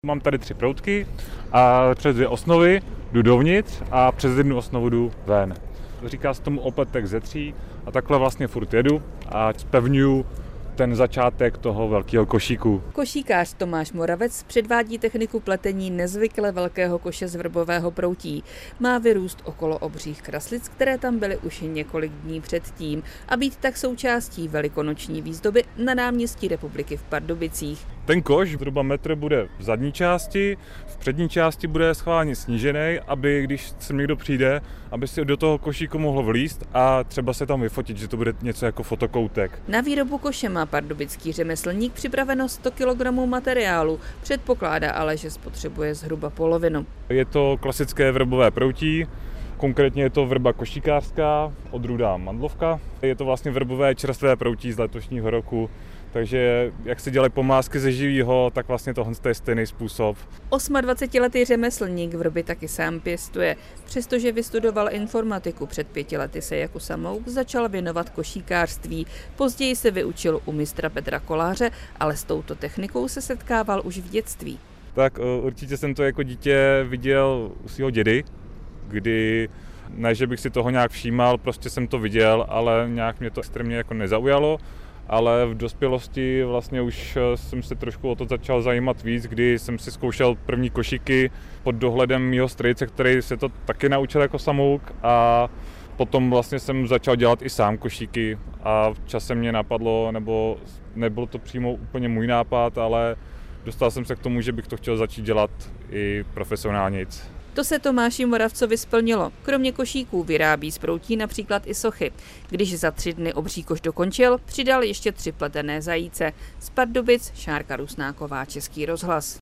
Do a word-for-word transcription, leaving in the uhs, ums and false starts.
Mám tady tři proutky a přes dvě osnovy jdu dovnitř a přes jednu osnovu jdu ven. Říká se tomu opletek ze tří a takhle vlastně furt jedu a zpevňuju ten začátek toho velkého košíku. Košíkář Tomáš Moravec předvádí techniku pletení nezvykle velkého koše z vrbového proutí. Má vyrůst okolo obřích kraslic, které tam byly už několik dní předtím, a být tak součástí velikonoční výzdoby na náměstí Republiky v Pardubicích. Ten koš zhruba metr bude v zadní části, v přední části bude schválně snížený, aby když sem někdo přijde, aby si do toho košíku mohl vlízt a třeba se tam vyfotit, že to bude něco jako fotokoutek. Na výrobu koše má pardubický řemeslník připraveno sto kilogramů materiálu, předpokládá ale, že spotřebuje zhruba polovinu. Je to klasické vrbové proutí, konkrétně je to vrba košíkářská, odrůda Mandlovka. Je to vlastně vrbové čerstvé proutí z letošního roku. Takže jak se dělají pomázky ze živýho, tak vlastně tohle je stejný způsob. osmadvacetiletý řemeslník vrby taky sám pěstuje. Přestože vystudoval informatiku, před pěti lety se jako samouk začal věnovat košíkářství. Později se vyučil u mistra Petra Koláře, ale s touto technikou se setkával už v dětství. Tak určitě jsem to jako dítě viděl u svého dědy, kdy ne, že bych si toho nějak všímal, prostě jsem to viděl, ale nějak mě to extrémně jako nezaujalo. Ale v dospělosti vlastně už jsem se trošku o to začal zajímat víc, kdy jsem si zkoušel první košíky pod dohledem mýho strýce, který se to taky naučil jako samouk, a potom vlastně jsem začal dělat i sám košíky a časem mě napadlo, nebo nebyl to přímo úplně můj nápad, ale dostal jsem se k tomu, že bych to chtěl začít dělat i profesionálnějc. To se Tomáši Moravcovi splnilo. Kromě košíků vyrábí z proutí například i sochy. Když za tři dny obří koš dokončil, přidal ještě tři pletené zajíce. Z Pardubic Šárka Rusnáková, Český rozhlas.